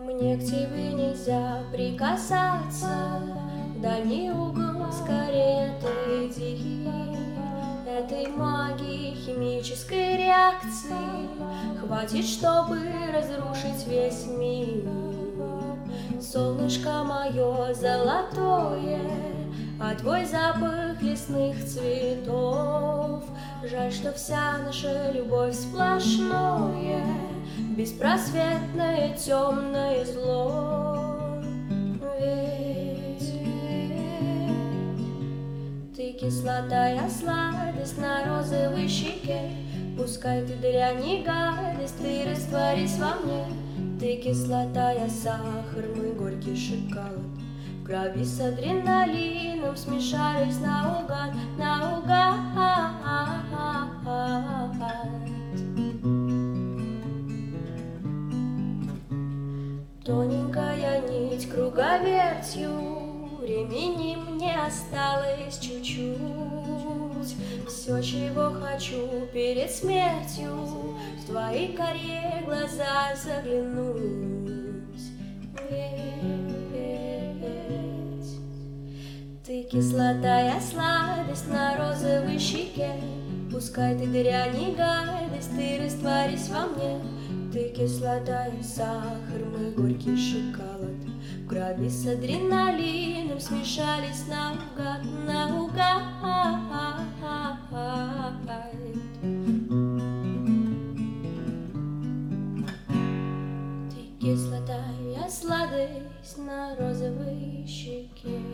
Мне к тебе нельзя прикасаться, в дальний угол скорее отойди. Этой магии химической реакции хватит, чтобы разрушить весь мир. Солнышко мое золотое, а твой запах лесных цветов. Жаль, что вся наша любовь сплошное, беспросветное темное зло. Ведь ты кислота, я сладость на розовой щеке. Пускай ты дрянь и гадость, ты растворись во мне. Ты кислота, я сахар, мы горький шоколад. В крови с адреналином смешались наугад, наугад. Тоненькая нить круговертью, времени мне осталось чуть-чуть. Все, чего хочу перед смертью, в твои карие глаза заглянуть. Ведь ты кислота, я сладость на розовой щеке. Пускай ты дрянь и гадость, ты растворись во мне. Ты кислота, я сахар, мы горький шоколад. В крови с адреналином смешались наугад, наугад. Ты кислота, я сладость на розовой щеке.